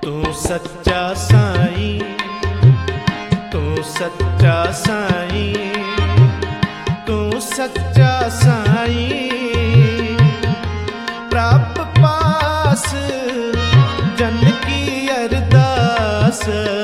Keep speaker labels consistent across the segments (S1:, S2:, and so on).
S1: तू सच्चा साईं, तू सच्चा साईं, तू सच्चा साईं। प्रभ पास जन की अरदास,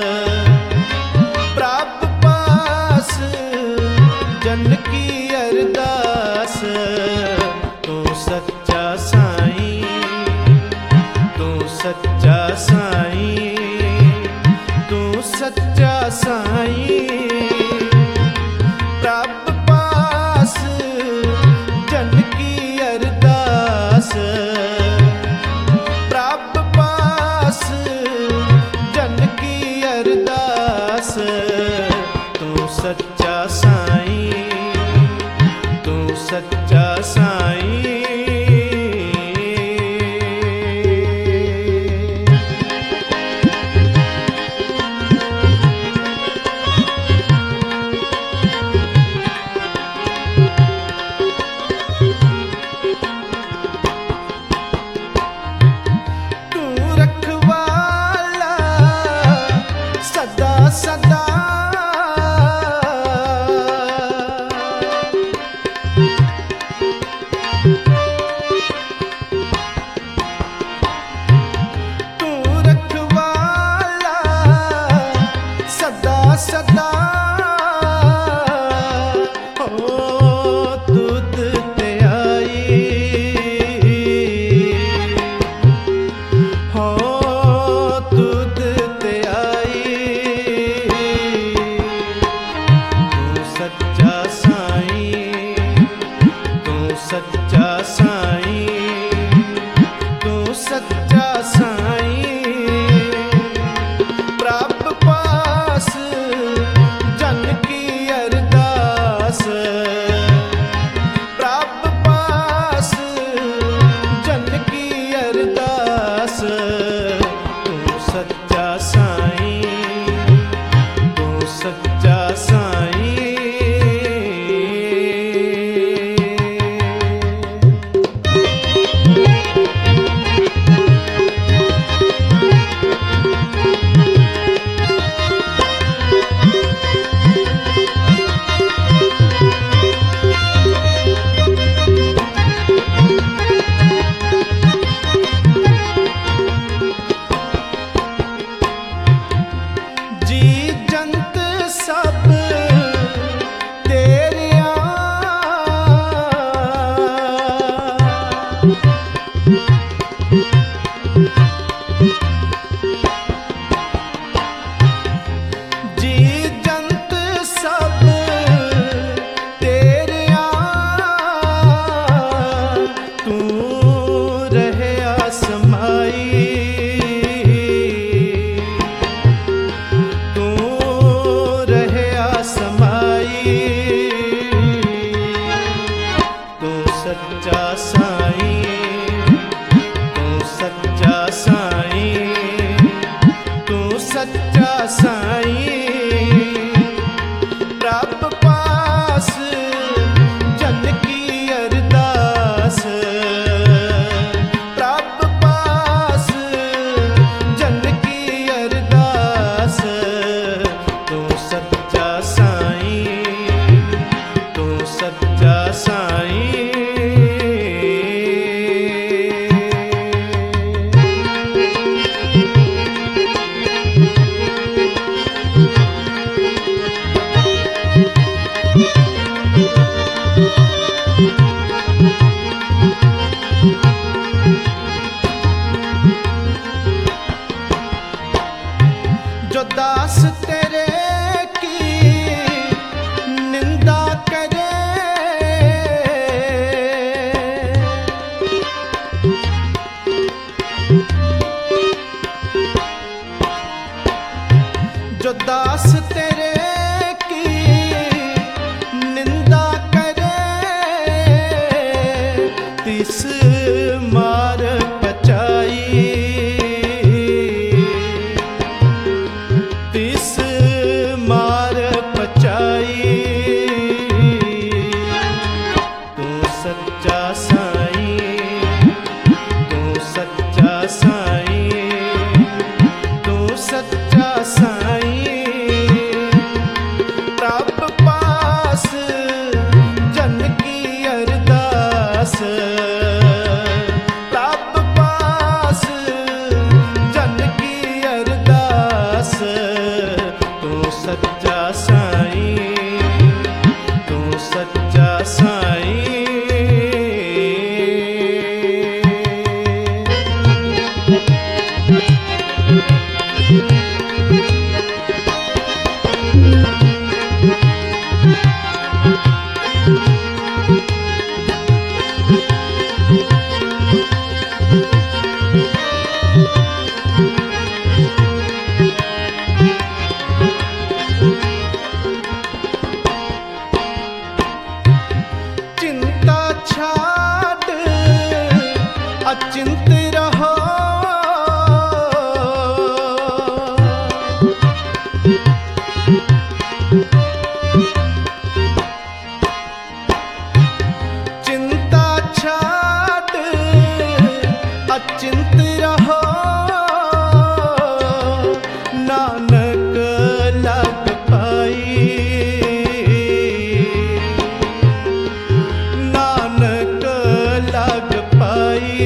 S1: प्रभ पास जन की अरदास। तू सच्चा साईं, तू सच्चा साईं, तू सच्चा साईं। प्रभ पास जन की अरदास, प्रभ पास जन की अरदास। तू सच्चा साईं, तू सच्चा साईं। सदा तू रखवाला, सदा सदा हो दूध ते आई, हो दूध ते आई। सच्चा साईं, तू सच्चा साईं, तू सच्चा साईं। प्रभ पास जन की अरदास, प्रभ पास जन की अरदास। तू सच्चा साईं, तू सच्चा साईं। जी जंत सब तेरिया, जी जंत सब तेरिया। तू रहे आसमाई, तू रहे आसमाई। तू सच्चा साईं, तू सच्चा साईं, तू सच्चा साईं। प्रभ पास जन की अरदास, प्रभ पास जन की अरदास। तू सच्चा साईं, तू सच्चा साईं। जो दास तेरे की निंदा करे, जो दास तेरे की निंदा करे। तिस मार पचाई, तिस मार पचाई। तू सच्चा साईं, तू सच्चा साईं, चिंता छाड़ अचिंत रहो, चिंता छाड़ अचिंत रहो, नानक लग पाई, नानक लग पाई।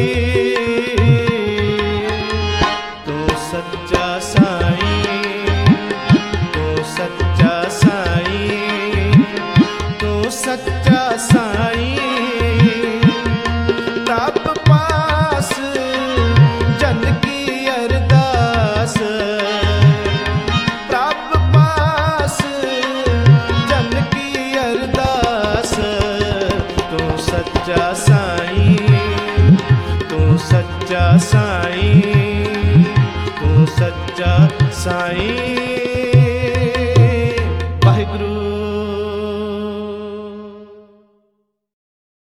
S1: तू सच्चा साईं, तू सच्चा साईं, तू सच्चा साईं। तब पास जन की अरदास, तब पास जन की अरदास। तू सच्चा साईं, तू सच्चा साईं, तू सच्चा साईं।